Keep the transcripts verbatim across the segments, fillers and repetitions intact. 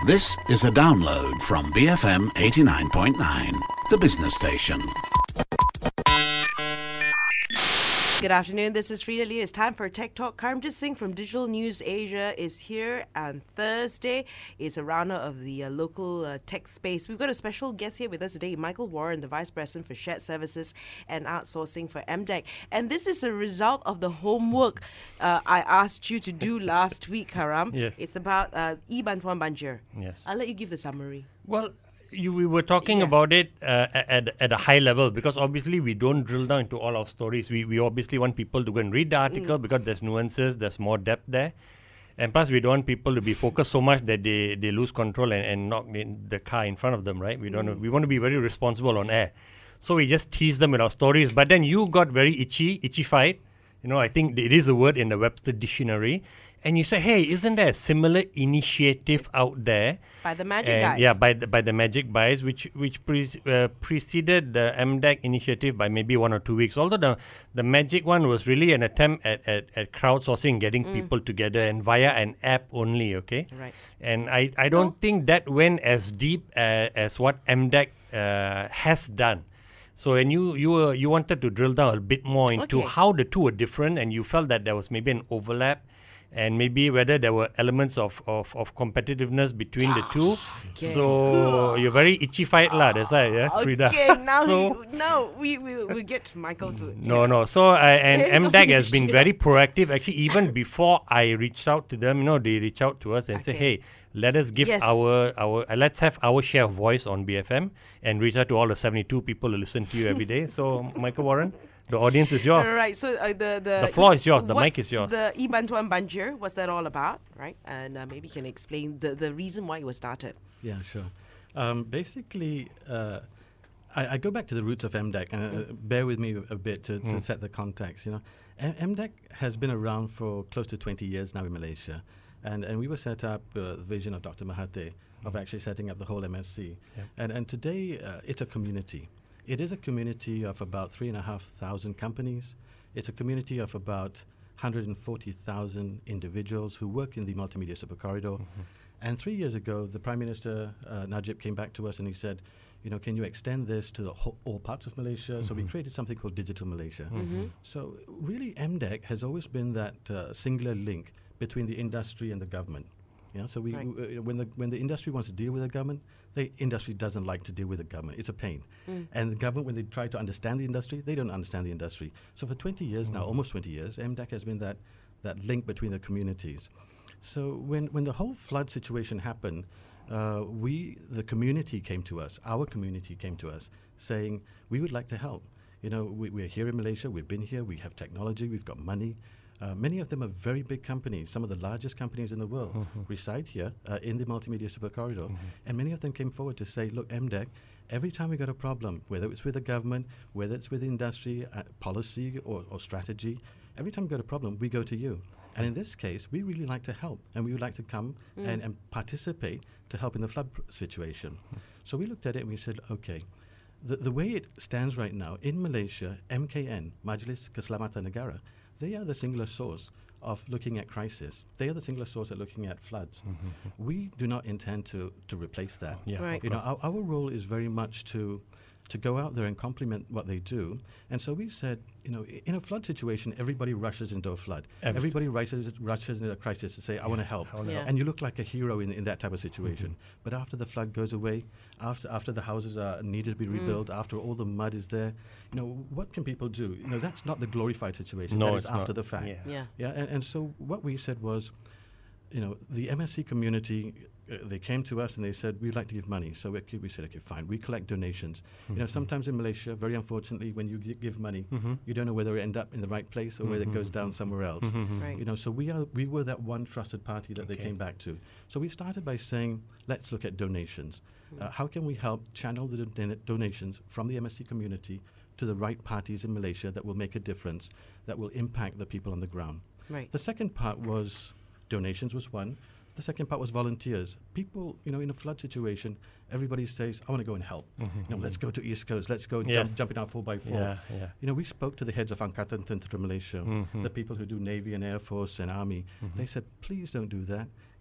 This is a download from B F M eighty-nine point nine, the business station. Good afternoon, this is Frida Lee. It's time for Tech Talk. Karimjit Singh from Digital News Asia is here, and Thursday is a roundup of the uh, local uh, tech space. We've got a special guest here with us today, Michael Warren, the Vice President for Shared Services and Outsourcing for M D E C. And this is a result of the homework uh, I asked you to do last week, Karam. Yes. It's about uh, e-Bantuan Banjir. Yes. I'll let you give the summary. Well, you, we were talking Yeah. about it uh, at at a high level because obviously we don't drill down into all our stories. We we obviously want people to go and read the article mm. because there's nuances, there's more depth there. And plus, we don't want people to be focused so much that they, they lose control and, and knock in the car in front of them, right? We don't. Mm. We want to be very responsible on air. So we just tease them with our stories. But then you got very itchy, itchy-fied. You know, I think it is a word in the Webster Dictionary. And you say, hey, isn't there a similar initiative out there? By the Magic and, Guys. Yeah, by the, by the Magic Guys, which which pre- uh, preceded the M D E C initiative by maybe one or two weeks. Although the the Magic one was really an attempt at, at, at crowdsourcing, getting mm. people together and via an app only, okay? Right. And I, I don't oh. think that went as deep uh, as what M D E C uh, has done. So, and you you were, you wanted to drill down a bit more into okay. how the two were different, and you felt that there was maybe an overlap, and maybe whether there were elements of, of, of competitiveness between the two. Okay. So you're very itchy-fied lah. That's why, yes, Frida. Okay, now so, you, no, we will we'll get Michael to it. No, no. So uh, and Hey, M D E C has no, been yeah. very proactive. Actually, even before I reached out to them, you know, they reach out to us and Okay. say, "Hey, let us give Yes. our our uh, let's have our share of voice on B F M and reach out to all the seventy-two people who listen to you every day." So, Michael Warren, the audience is yours. All right, so uh, the, the... The floor is yours, the what's mic is yours. The e-Bantuan Banjir, what's that all about, right? And uh, maybe you can explain the, the reason why it was started. Yeah, sure. Um, basically, uh, I, I go back to the roots of M D E C, and uh, mm. bear with me a bit to, to mm. set the context. You know, M- MDEC has been around for close to twenty years now in Malaysia, and and we were set up uh, the vision of Doctor Mahathir of actually setting up the whole M S C, yeah. and and today uh, it's a community. It is a community of about three and a half thousand companies. It's a community of about one hundred forty thousand individuals who work in the multimedia super corridor. Mm-hmm. And three years ago, the Prime Minister, uh, Najib, came back to us and he said, you know, can you extend this to the whole, all parts of Malaysia? Mm-hmm. So we created something called Digital Malaysia. Mm-hmm. So really, M D E C has always been that uh, singular link between the industry and the government. Yeah, so we, Right. w- uh, when the when the industry wants to deal with the government, the industry doesn't like to deal with the government. It's a pain. Mm. And the government, when they try to understand the industry, they don't understand the industry. So for twenty years mm. now, almost twenty years, M D E C has been that that link between the communities. So when, when the whole flood situation happened, uh, we, the community came to us, our community came to us saying, we would like to help. You know, we, we're here in Malaysia, we've been here, we have technology, we've got money. Uh, many of them are very big companies. Some of the largest companies in the world mm-hmm. reside here uh, in the multimedia super corridor. Mm-hmm. And many of them came forward to say, look, M D E C, every time we got a problem, whether it's with the government, whether it's with industry, uh, policy or, or strategy, every time we got a problem, we go to you. And in this case, we really like to help, and we would like to come mm. and, and participate to help in the flood pr- situation. Mm. So we looked at it and we said, okay, the, the way it stands right now, in Malaysia, M K N, Majlis Keselamatan Negara, they are the singular source of looking at crisis. They are the singular source of looking at floods. Mm-hmm. We do not intend to, to replace that. Yeah, right. You know, our, our role is very much to to go out there and complement what they do. And so we said, you know, I- in a flood situation, everybody rushes into a flood. Absolutely. Everybody rushes, rushes into a crisis to say, I want to help. I wanna Yeah. help. And you look like a hero in, in that type of situation. Mm-hmm. But after the flood goes away, after after the houses are needed to be Mm. rebuilt, after all the mud is there, you know, what can people do? You know, that's not the glorified situation. No, that is it's after not. the fact. Yeah. Yeah. Yeah, and, and so what we said was, you know, the M S C community, uh, they came to us and they said, we'd like to give money. So we, we said, okay, fine, we collect donations. Mm-hmm. You know, sometimes in Malaysia, very unfortunately, when you g- give money, Mm-hmm. you don't know whether it end up in the right place or Mm-hmm. whether it goes down somewhere else. Mm-hmm. Right. You know, so we are we were that one trusted party that Okay. they came back to. So we started by saying, let's look at donations. Uh, how can we help channel the don- donations from the M S C community to the right parties in Malaysia that will make a difference, that will impact the people on the ground? Right. The second part was donations was one. The second part was volunteers. People, you know, in a flood situation, everybody says, I want to go and help. Mm-hmm. You know, let's go to East Coast. Let's go Yes. jump, jump in our four by four. Yeah, yeah. You know, we spoke to the heads of Angkatan Tentera Malaysia, Mhm. the people who do Navy and Air Force and Army. Mhm. They said, please don't do that.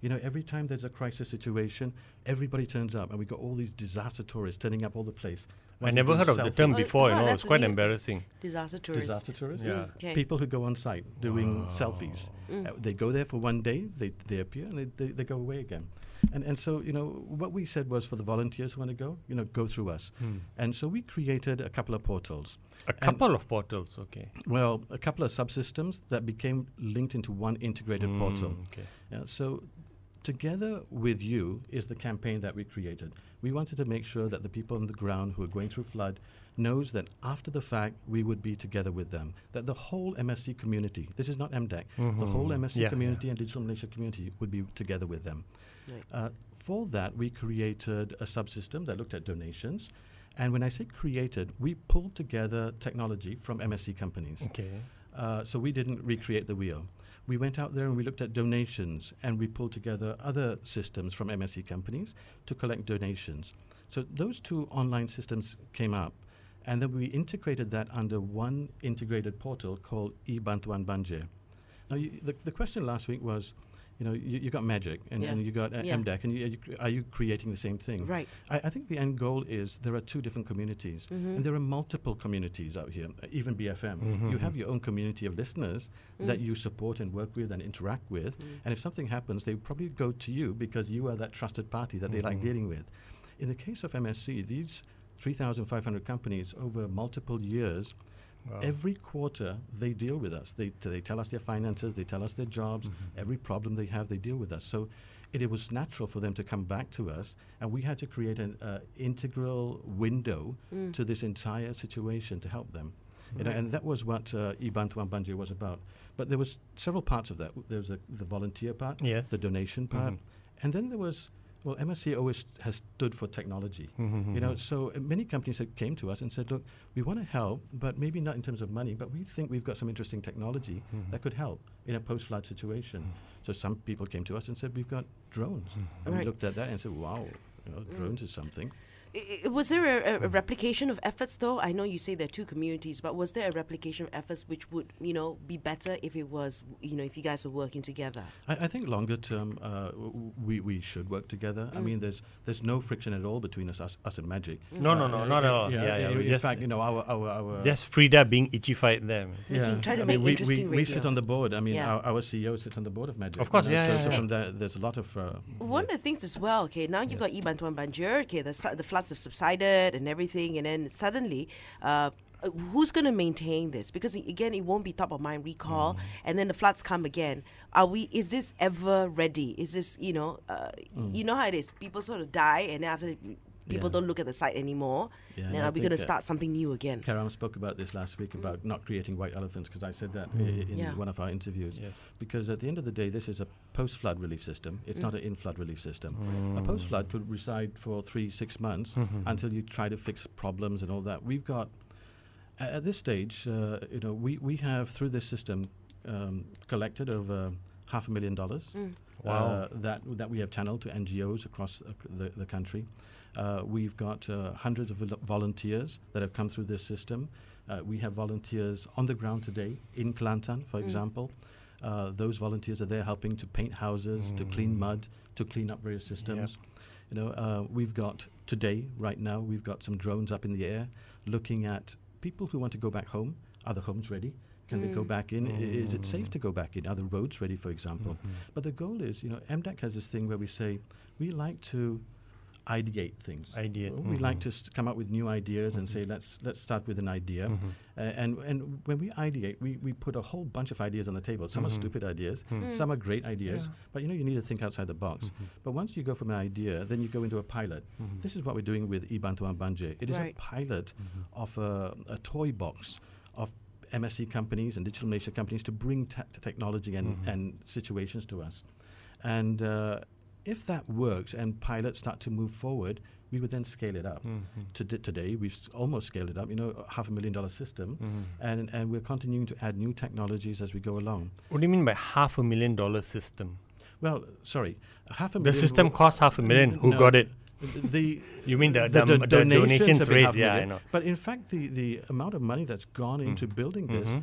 You know, every time there's a crisis situation, everybody turns up, and we got all these disaster tourists turning up all the place. I wanting never to heard do of the selfies. term Oh, before, you oh, know, that's it's a quite new- embarrassing. Disaster tourists. Disaster tourists? Yeah. Okay. People who go on site doing selfies. Uh, they go there for one day, they, they appear, and they, they, they go away again. And and so, you know, what we said was for the volunteers who want to go, you know, go through us. Hmm. And so we created a couple of portals. A couple of portals, okay. Well, a couple of subsystems that became linked into one integrated portal. Mm, okay. Yeah, so together with you is the campaign that we created. We wanted to make sure that the people on the ground who are going through flood knows that after the fact we would be together with them. That the whole M S C community, this is not M D E C, the Mhm. whole M S C Yeah, community and Digital Malaysia community would be together with them. Right. Uh, for that, we created a subsystem that looked at donations. And when I say created, we pulled together technology from M S C companies. Okay. Uh, so we didn't recreate the wheel. We went out there and we looked at donations, and we pulled together other systems from M S C companies to collect donations. So those two online systems came up, and then we integrated that under one integrated portal called eBantuan Banjir. Now, you, the, the question last week was, you know, you, you got Magic and, Yeah. and you got uh, Yeah. M D E C, and you, are, you, cr- are you creating the same thing? Right. I, I think the end goal is there are two different communities, Mhm. and there are multiple communities out here, uh, even B F M. Mhm. You have your own community of listeners that you support and work with and interact with, and if something happens, they probably go to you because you are that trusted party that they like dealing with. In the case of M S C, these three thousand five hundred companies over multiple years, Wow. every quarter they deal with us. They, they tell us their finances, they tell us their jobs, every problem they have, they deal with us. So it, it was natural for them to come back to us, and we had to create an uh, integral window to this entire situation to help them. You know, and that was what uh, eBantuan Banjir was about. But there was several parts of that. There was a, the volunteer part, Yes. the donation part, and then there was, well, M S C always has stood for technology. You know, so uh, many companies that came to us and said, look, we want to help, but maybe not in terms of money, but we think we've got some interesting technology that could help in a post-flood situation. So some people came to us and said, we've got drones. And Right. we looked at that and said, wow, you know, drones is something. I- I- Was there a, a, a replication of efforts, though? I know you say there are two communities, but was there a replication of efforts which would, you know, be better if it was, you know, if you guys were working together? I, I think longer term, uh, w- we, we should work together. I mean, there's there's no friction at all between us, us, us and Magic. No, no, Uh, no, uh, not at all. Yeah, Yeah, yeah, in, we in just- fact, you know, our our, our Just Frida being itchified there. man. Making- trying to I make mean, we, interesting we, we sit radio. on the board. I mean, Yeah. our, our C E O sits on the board of Magic. Of course, you know, yeah, So, yeah, so yeah. from that, there's a lot of. Uh, One of the things as well, okay, now you've got Ibantuan Banjir, okay, the, su- the floods have subsided and everything, and then suddenly, uh, uh, who's going to maintain this? Because i- again, it won't be top of mind recall, Mm. and then the floods come again. Are we? Is this ever ready? Is this, you know, uh, you know how it is? People sort of die, and then after people Mm. Yeah. don't look at the site anymore. Yeah, then and I are we going to think, uh, start something new again? Karam spoke about this last week about not creating white elephants, because I said that i- in Yeah. one of our interviews. Yes. Because at the end of the day, this is a post-flood relief system. It's not an in-flood relief system. A post-flood could reside for three, six months until you try to fix problems and all that. We've got, a- at this stage, uh, you know, we, we have through this system um, collected over half a million dollars. Wow. Uh, that that we have channeled to N G Os across uh, the, the country. Uh, we've got uh, hundreds of vol- volunteers that have come through this system. Uh, we have volunteers on the ground today in Kelantan, for example. Uh, those volunteers are there helping to paint houses, to clean mud, to clean up various systems. You know, uh, we've got today, right now, we've got some drones up in the air looking at people who want to go back home. Are the homes ready? Can they go back in? I- Is it safe to go back in? Are the roads ready, for example? But the goal is, you know, M D E C has this thing where we say we like to ideate things. Ideate, Well, We like mhm. to st- come up with new ideas and say let's let's start with an idea. Mhm. Uh, and and when we ideate, we, we put a whole bunch of ideas on the table. Some are stupid ideas, some are great ideas. But you know, you need to think outside the box. But once you go from an idea, then you go into a pilot. This is what we're doing with eBantuan Banjir. It is Right. a pilot of a, a toy box of M S C companies and Digital Malaysia companies to bring te- technology and, and situations to us. And uh, if that works and pilots start to move forward, we would then scale it up. To d- today, we've s- almost scaled it up, you know, a half a million dollar system. And, and we're continuing to add new technologies as we go along. What do you mean by half a million dollar system? Well, sorry, half a The million. system wo- costs half a million. N- Who no. got it? The You mean the- the, the- do- the donations have been raised, half a yeah, I million. know. But in fact, the, the amount of money that's gone into building this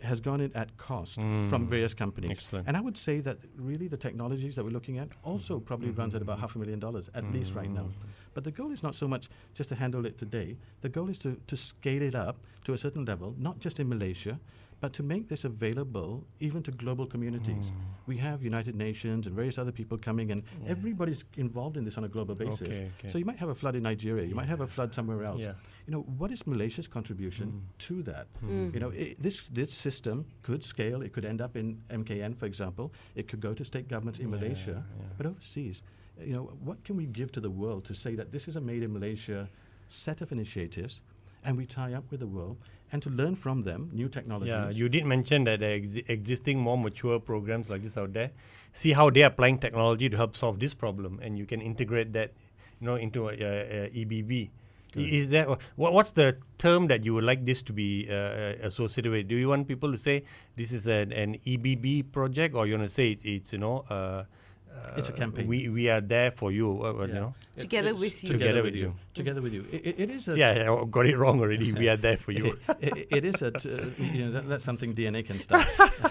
has gone in at cost from various companies. Excellent. And I would say that really the technologies that we're looking at also probably runs at about half a million dollars, at least right now. But the goal is not so much just to handle it today. The goal is to, to scale it up to a certain level, not just in Malaysia, but to make this available even to global communities. We have United Nations and various other people coming, and everybody's involved in this on a global basis. Okay, okay. So you might have a flood in Nigeria, you might have a flood somewhere else. Yeah. You know, what is Malaysia's contribution to that? You know, i this this system could scale. It could end up in M K N, for example. It could go to state governments in Malaysia, but overseas. You know, what can we give to the world to say that this is a made in Malaysia set of initiatives, and we tie up with the world, and to learn from them new technologies. Yeah, you did mention that there are exi- existing more mature programs like this out there. See how they are applying technology to help solve this problem, and you can integrate that, you know, into a, a, a E B B. I- Is there what, what's the term that you would like this to be uh, associated with? Do you want people to say this is an, an E B B project, or you want to say it, it's you know? Uh, It's a campaign. We we are there for you. Uh, uh, you know. It- Together it's with you. Together with you. Together with you. It, it, it is a Yeah, I got it wrong already. We are there for you. it, it is a t- uh, you know that, that's something D N A can start.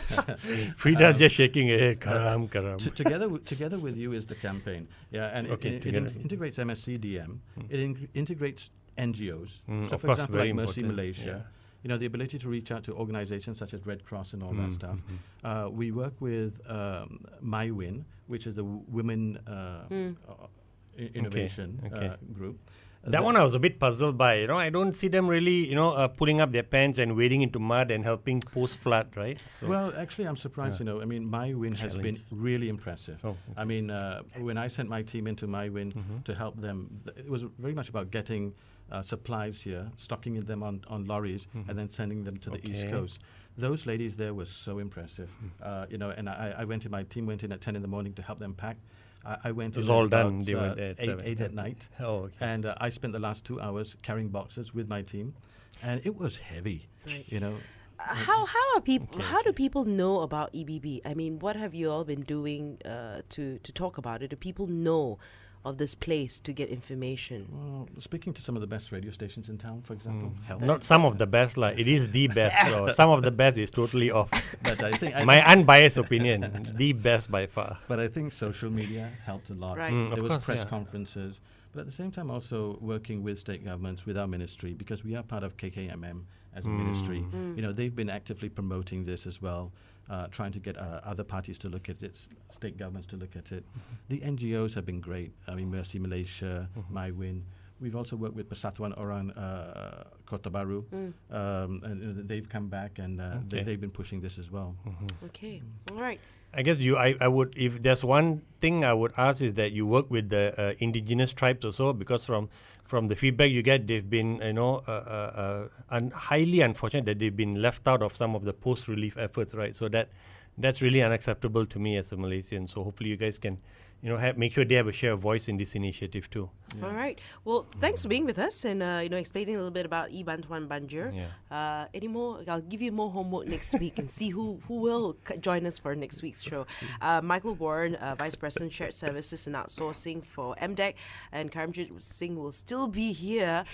Frida's just shaking her head. Karam, karam. T- together, w- together with you is the campaign. Yeah, and it- Okay, it, it, together. in- integrates M S C D M. It in- integrates N G Os. Mm, so, of for course, example, very like Mercy important, Malaysia. yeah. You know, the ability to reach out to organizations such as Red Cross and all Mm, that stuff. mhm. Uh, we work with um, MyWin, which is the w- women uh, Mm. uh, i- innovation okay. Uh, group. Uh, That one I was a bit puzzled by. You know, I don't see them really, you know, uh, pulling up their pants and wading into mud and helping post flood, right? So Well, actually, I'm surprised. You know, I mean, MyWin has been really impressive. Oh, I mean, uh, when I sent my team into MyWin to help them, th- it was very much about getting uh, supplies here, stocking them on, on lorries, and then sending them to the East Okay. Coast. Those ladies there were so impressive. Uh, you know, and I, I went in. My team went in at ten in the morning to help them pack. I, I went It was in at all about, done. They were uh, there at eight, seven. eight at night. Oh, okay. And uh, I spent the last two hours carrying boxes with my team, and it was heavy. Right. You know, Uh, how how are people? How do people know about E B B? I mean, what have you all been doing uh, to to talk about it? Do people know of this place to get information? well, speaking to some of the best radio stations in town, for example, helps. Not some of the best, like it is the best. So some of the best is totally off. But I think I My unbiased opinion, the best by far. But I think social media helped a lot. Right. Mm, of there was course, press yeah. conferences, but at the same time also working with state governments, with our ministry, because we are part of K K M M as a ministry. You know, they've been actively promoting this as well, uh, trying to get uh, other parties to look at it, s- state governments to look at it. The N G Os have been great. I mean, Mercy Malaysia, MyWin. We've also worked with Persatuan Orang uh, Kota Baru, um, and uh, they've come back and uh, they, Okay. they've been pushing this as well. Okay, all right. I guess you, I, I would, if there's one thing I would ask is that you work with the uh, indigenous tribes also, because from from the feedback you get, they've been, you know, uh, uh, uh, un- highly unfortunate that they've been left out of some of the post relief efforts, right? So that that's really unacceptable to me as a Malaysian. So hopefully you guys can, you know, have, make sure they have a share of voice in this initiative too. All right. Well, thanks for being with us and uh, you know explaining a little bit about E Bantuan Banjir. Yeah. Uh, any more? I'll give you more homework next week and see who who will c- join us for next week's show. Uh, Michael Warren, uh, Vice President Shared Services and Outsourcing for M D E C, and Karamjit Singh will still be here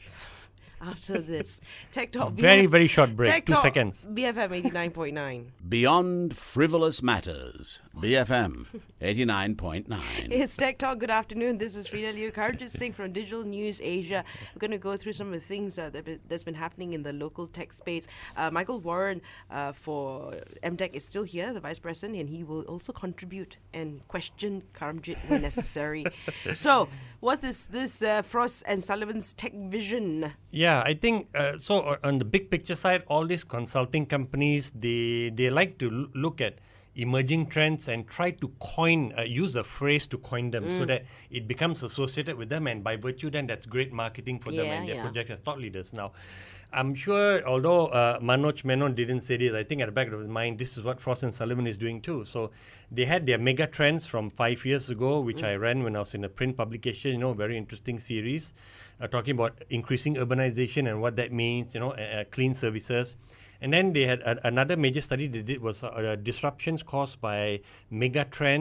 after this. Tech Talk. Very, B F very short break, Tech two Talk seconds. B F M eighty-nine point nine. Beyond Frivolous Matters, B F M eighty-nine point nine. It's Tech Talk. Good afternoon. This is Rita Liu. Karanjit Singh from Digital News Asia. We're going to go through some of the things uh, that be, that's been happening in the local tech space. Uh, Michael Warren uh, for M D E C is still here, the Vice President, and he will also contribute and question Karanjit when necessary. So, what's this this uh, Frost and Sullivan's tech vision? Yeah, I think uh, so. o- On the big picture side, all these consulting companies, they they like to l- look at emerging trends and try to coin, uh, use a phrase to coin them, so that it becomes associated with them, and by virtue, then that's great marketing for them Yeah, and their yeah. project as thought leaders. Now, I'm sure, although uh, Manoj Menon didn't say this, I think at the back of his mind, this is what Frost and Sullivan is doing too. So they had their mega trends from five years ago, which I ran when I was in a print publication. You know, very interesting series, uh, talking about increasing urbanization and what that means. You know, uh, uh, clean services. And then they had a, another major study they did was uh, uh, disruptions caused by mega trends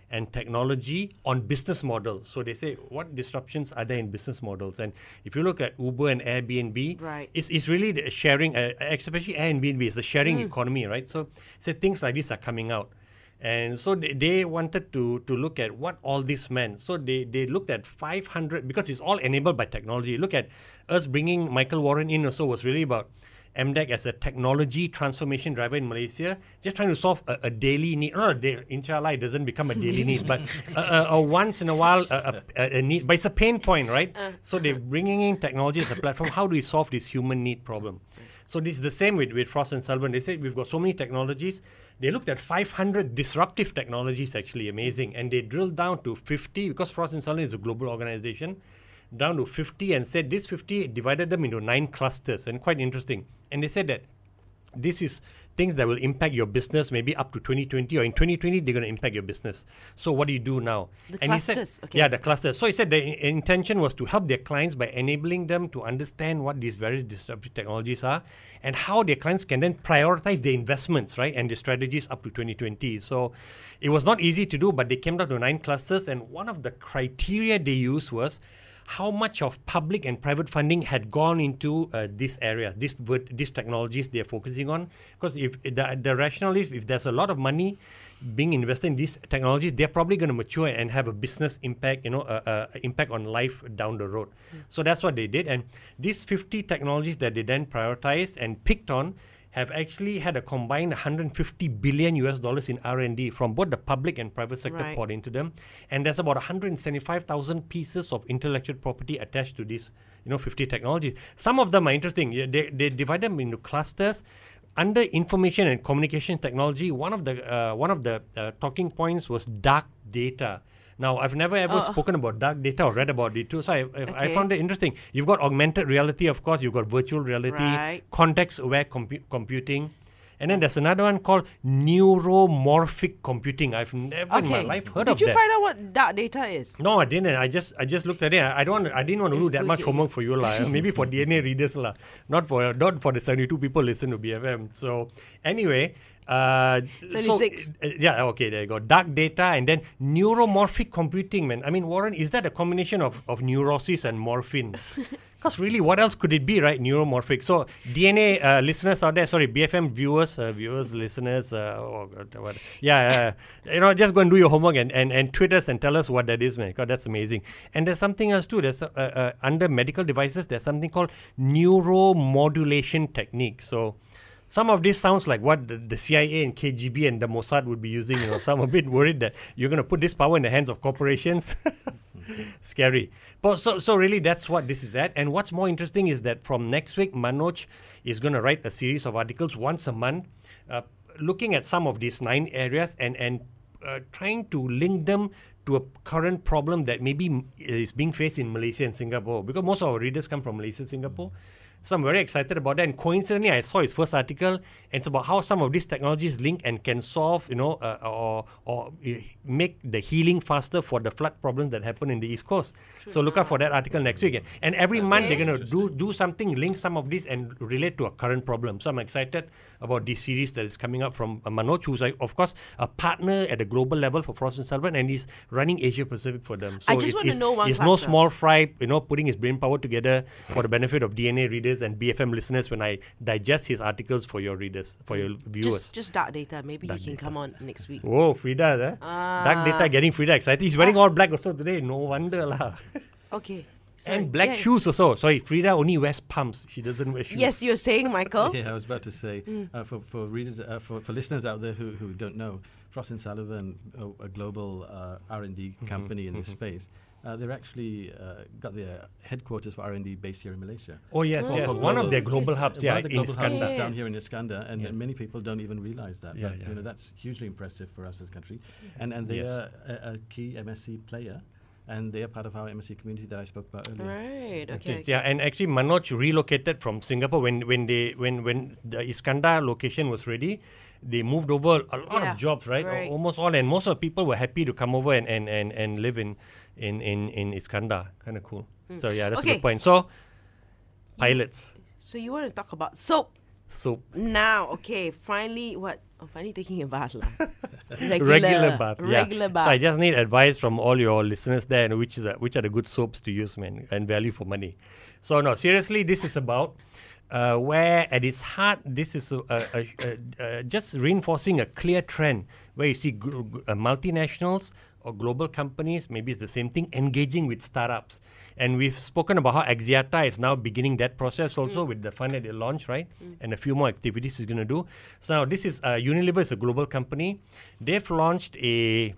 and technology on business models. So they say, what disruptions are there in business models? And if you look at Uber and Airbnb, Right. it's, it's really the sharing, uh, especially Airbnb, it's a sharing Mm. economy, right? So, so things like this are coming out. And so they, they wanted to, to look at what all this meant. So they, they looked at five hundred, because it's all enabled by technology. Look at us bringing Michael Warren in also was really about M D E C as a technology transformation driver in Malaysia, just trying to solve a, a daily need. Not a day, inshallah, it doesn't become a daily need, but a, a, a once in a while a, a, a need. But it's a pain point, right? Uh. So they're bringing in technology as a platform. How do we solve this human need problem? So this is the same with, with Frost and Sullivan. They said we've got so many technologies. They looked at five hundred disruptive technologies, actually amazing. And they drilled down to fifty, because Frost and Sullivan is a global organization, down to fifty, and said this fifty, divided them into nine clusters, and quite interesting. And they said that this is things that will impact your business maybe up to twenty twenty, or in twenty twenty they're going to impact your business. So what do you do now? The and clusters, he said, okay. Yeah, the clusters. So he said the i- intention was to help their clients by enabling them to understand what these very disruptive technologies are and how their clients can then prioritize their investments, right, and their strategies up to twenty twenty. So it was not easy to do, but they came down to nine clusters, and one of the criteria they used was how much of public and private funding had gone into uh, this area, this vert- these technologies they're focusing on. Because if the, the rationale is, if there's a lot of money being invested in these technologies, they're probably going to mature and have a business impact, you know, uh, uh, impact on life down the road. Mm. So that's what they did. And these fifty technologies that they then prioritized and picked on have actually had a combined one hundred fifty billion U S dollars in R and D from both the public and private sector Right. poured into them. And there's about one hundred seventy-five thousand pieces of intellectual property attached to these, you know, fifty technologies. Some of them are interesting. Yeah, They, they divide them into clusters. Under information and communication technology, one of the uh, one of the uh, talking points was dark data. Now, I've never ever Oh. spoken about dark data or read about it too, so I, I, I Okay. found it interesting. You've got augmented reality, of course. You've got virtual reality, Right. context-aware compu- computing. And then there's another one called neuromorphic computing. I've never in my life heard Did of you that. find out what dark data is? No, I didn't. I just I just looked at it. I I don't. I didn't want to do that much Okay. homework for you, lah. Maybe for D N A readers, lah. Not for not for the seventy-two people listen to B F M. So anyway, uh, seventy-six. So, uh, yeah. Okay, there you go. Dark data and then neuromorphic computing, man. I mean, Warren, is that a combination of of neurosis and morphine? Because really, what else could it be, right? Neuromorphic. So D N A uh, listeners out there, sorry, B F M viewers, uh, viewers, listeners, uh, oh, God, what, yeah, uh, you know, just go and do your homework and, and, and tweet us and tell us what that is, man. God, that's amazing. And there's something else too. There's uh, uh, under medical devices, there's something called neuromodulation technique. So some of this sounds like what the, the C I A and K G B and the Mossad would be using. You know, so I'm a bit worried that you're going to put this power in the hands of corporations. Scary. But so, so really, that's what this is at. And what's more interesting is that from next week, Manoj is going to write a series of articles once a month, uh, looking at some of these nine areas and and uh, trying to link them to a current problem that maybe m- is being faced in Malaysia and Singapore. Because most of our readers come from Malaysia and Singapore. So I'm very excited about that. And coincidentally, I saw his first article, and it's about how some of these technologies link and can solve, you know, uh, or or uh, make the healing faster for the flood problems that happen in the East Coast. True. So look out for that article next week. And every okay. month they're going to do do something, link some of this and relate to a current problem. So I'm excited about this series that is coming up from uh, Manoj, who's, uh, of course, a partner at a global level for Frost and Sullivan, and he's running Asia Pacific for them. So I just it's, want to it's, know one it's cluster. no small fry, you know, putting his brain power together for the benefit of D N A readers and B F M listeners when I digest his articles for your readers, for your viewers. Just, just dark data. Maybe Dark he can data. come on next week. Whoa, Frida, eh? Ah. Dark data getting Frida excited. He's wearing all black also today. No wonder lah. Okay. Sorry. And black Yeah. shoes also. Sorry, Frida only wears pumps. She doesn't wear shoes. Yes, you're saying, Michael. Yeah, I was about to say uh, for for readers, uh, for for listeners out there who, who don't know, Frost and Sullivan, a, a global uh, R and D company in this space, uh, they're actually uh, got their headquarters for R and D based here in Malaysia. Oh yes, Oh, yes. for One of global- their global hubs, One yeah, of the in global hubs Iskandar. is Yeah. down here in Iskandar, and Yes. many people don't even realize that. Yeah, but, yeah. You know, that's hugely impressive for us as a country, and and they Yes. are a, a key M S C player, and they are part of our M S C community that I spoke about earlier. Right. Okay. Okay. Yeah, and actually Manoj relocated from Singapore when when they when when the Iskandar location was ready. They moved over a lot Yeah, of jobs, right? right. Al- Almost all, and most of the people were happy to come over and and, and, and live in in in, in Iskandar. Kind of cool. So yeah, that's a Okay. good point. So pilots. So you want to talk about soap? soap. Now, okay, finally, what? I'm finally taking a bath. lah. Regular, Regular bath. Yeah. Regular bath. So I just need advice from all your listeners there, and which is the, which are the good soaps to use, man, and value for money. So no, seriously, this is about uh, where at its heart, this is a, a, a, a, a just reinforcing a clear trend where you see g- g- uh, multinationals or global companies, maybe it's the same thing, engaging with startups. And we've spoken about how Axiata is now beginning that process also mm. with the fund that they launched, right? Mm. And a few more activities it's going to do. So now this is, uh, Unilever is a global company. They've launched a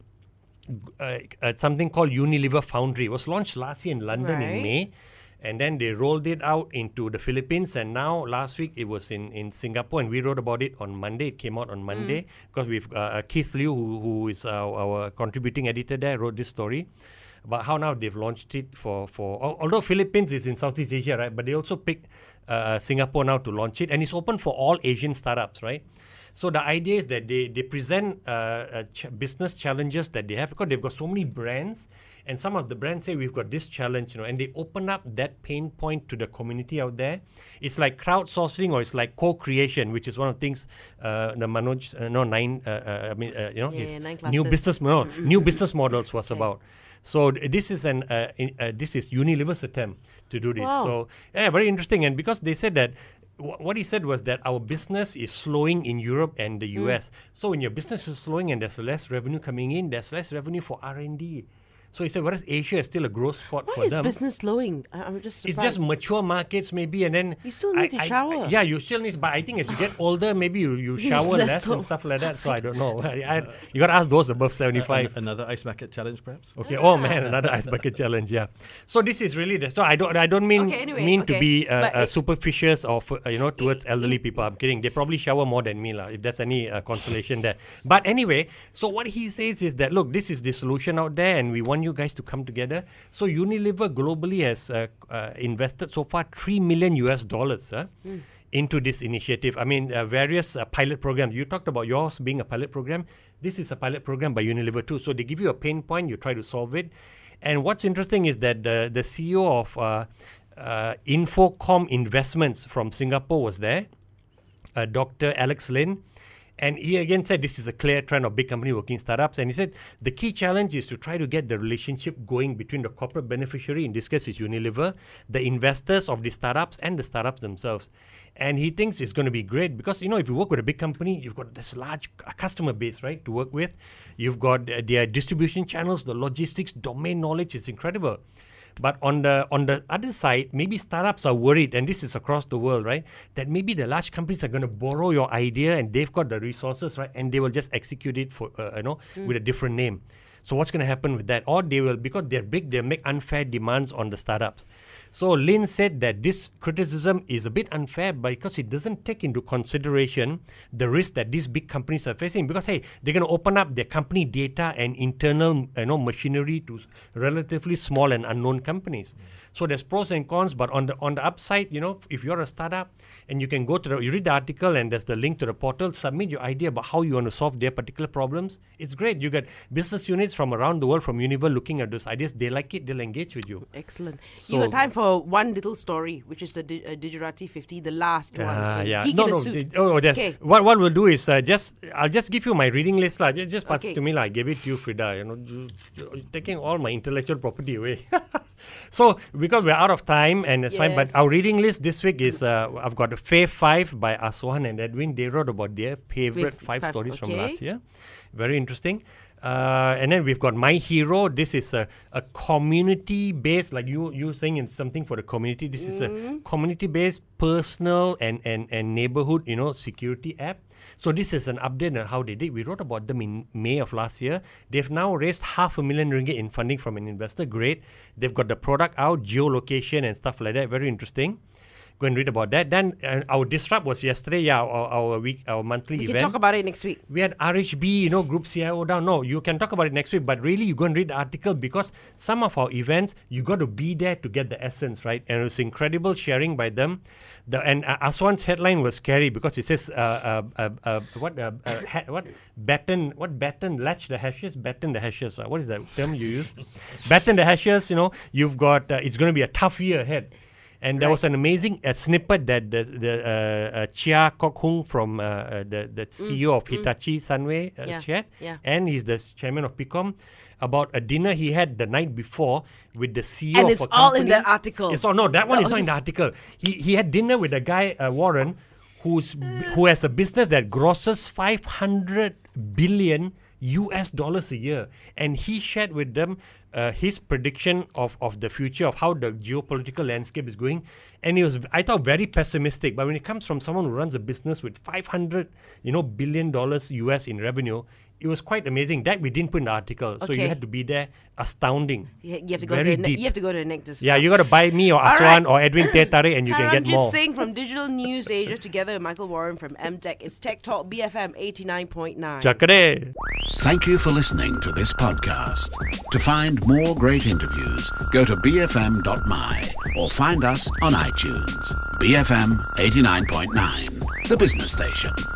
uh, uh, something called Unilever Foundry. It was launched last year in London right. in May. And then they rolled it out into the Philippines. And now last week it was in, in Singapore. And we wrote about it on Monday. It came out on Monday. Mm. Because we've uh, Keith Liu, who, who is our, our contributing editor there, wrote this story about how now they've launched it for, for although Philippines is in Southeast Asia, right? But they also picked uh, Singapore now to launch it. And it's open for all Asian startups, right? So the idea is that they, they present uh, uh, ch- business challenges that they have because they've got so many brands. And some of the brands say we've got this challenge, you know, and they open up that pain point to the community out there. It's like crowdsourcing or it's like co-creation, which is one of the things uh, the Manoj, uh, no, nine, uh, uh, I mean, uh, you know, yeah, his yeah, nine new business, no, new business models was okay. about. So th- this is an uh, in, uh, this is Unilever's attempt to do this. Wow. So yeah, very interesting. And because they said that w- what he said was that our business is slowing in Europe and the U S. Mm. So when your business is slowing and there's less revenue coming in, there's less revenue for R and D. So he said, whereas Asia is still a growth spot Why for is them. business slowing? I, I'm just surprised. It's just mature markets maybe, and then you still need I, to I, shower. I, yeah, you still need. But I think as you get older, maybe you, you shower less less so. and stuff like that. So I don't know. I, I, you got to ask those above seventy-five. Uh, an- another ice bucket challenge, perhaps. Okay. Oh man, another ice bucket challenge. Yeah. So this is really the. So I don't. I don't mean Okay, anyway, mean okay. to be uh, But uh, it- superficious or uh, you know towards elderly people. I'm kidding. They probably shower more than me, lah. If there's any uh, consolation there. But anyway, so what he says is that look, this is the solution out there, and we want you guys to come together. So Unilever globally has uh, uh, invested so far three million U S dollars uh, mm. into this initiative. I mean, uh, various uh, pilot programs. You talked about yours being a pilot program. This is a pilot program by Unilever too. So they give you a pain point, you try to solve it. And what's interesting is that the, the C E O of uh, uh, Infocom Investments from Singapore was there, uh, Doctor Alex Lin. And he again said this is a clear trend of big company working startups. And he said the key challenge is to try to get the relationship going between the corporate beneficiary, in this case is Unilever, the investors of the startups and the startups themselves. And he thinks it's going to be great because, you know, if you work with a big company, you've got this large customer base, right, to work with. You've got uh, their distribution channels, the logistics, domain knowledge is incredible. But on the on the other side, maybe startups are worried, and this is across the world, right? That maybe the large companies are going to borrow your idea, and they've got the resources, right? And they will just execute it for uh, you know mm. with a different name. So what's going to happen with that? Or they will, because they're big, they make unfair demands on the startups. So Lin said that this criticism is a bit unfair because it doesn't take into consideration the risk that these big companies are facing. Because hey, they're going to open up their company data and internal, you know, machinery to relatively small and unknown companies. Mm. So there's pros and cons. But on the on the upside, you know, if you're a startup and you can go to the, you read the article and there's the link to the portal, submit your idea about how you want to solve their particular problems. It's great. You get business units from around the world, from Unilever, looking at those ideas. They like it. They'll engage with you. Excellent. So, you got time for one little story, which is the Di- uh, Digirati fifty, the last one. Uh, yeah. Geek No, in a no. suit. The, oh, there's, Okay. what what we'll do is uh, just I'll just give you my reading list, lah. Just, just pass Okay. it to me, lah. I gave it to you, Frida. You know, you, you're taking all my intellectual property away. So because we're out of time and it's fine, but Yes. our reading list this week is uh, I've got a Fave Five by Aswan and Edwin. They wrote about their favorite Fave five, five, stories from okay. last year. Very interesting. Uh, and then we've got My Hero. This is a, a community-based, like you you saying it's something for the community. This is a community-based personal and, and, and neighborhood, you know, security app. So this is an update on how they did. We wrote about them in May of last year. They've now raised half a million ringgit in funding from an investor. Great. They've got the product out, geolocation and stuff like that. Very interesting. Go and read about that. Then uh, our Disrupt was yesterday. Yeah, our, our week, our monthly We event. can talk about it next week. We had R H B, you know, Group C I O down. No, you can talk about it next week, but really you go and read the article because some of our events, you got to be there to get the essence, right? And it was incredible sharing by them. The And uh, Aswan's headline was scary because it says, uh, uh, uh, uh, what, uh, uh, ha- what, batten, what batten, latch the hashes, batten the hashes. Uh, what is that term you use? Batten the hashes, you know, you've got, uh, it's going to be a tough year ahead. And there Right. was an amazing uh, snippet that the, the uh, uh, Chia Kok Hung from uh, uh, the, the C E O of Hitachi Sunway uh, Yeah, shared, yeah. and he's the chairman of P COM, about a dinner he had the night before with the C E O And of it's a all in company. that article. It's all, no, that one No. is not in the article. He he had dinner with a guy, uh, Warren, who's who has a business that grosses five hundred billion U S dollars a year, and he shared with them uh, his prediction of, of the future of how the geopolitical landscape is going, and he was, I thought, very pessimistic. But when it comes from someone who runs a business with five hundred, you know, billion dollars U S in revenue, it was quite amazing. That we didn't put in the article, so you Okay. had to be there. Astounding. You, you have to go Very to the ne- deep. you have to go to the next. Yeah, you got to buy me or All Aswan right. or Edwin Teh Tarik, and you can get Karamjit more. Singh from Digital News Asia together with Michael Warren from M Tech. It's Tech Talk B F M eighty-nine point nine. Chakade. Thank you for listening to this podcast. To find more great interviews, go to b f m dot m y or find us on iTunes. B F M eighty-nine point nine, the business station.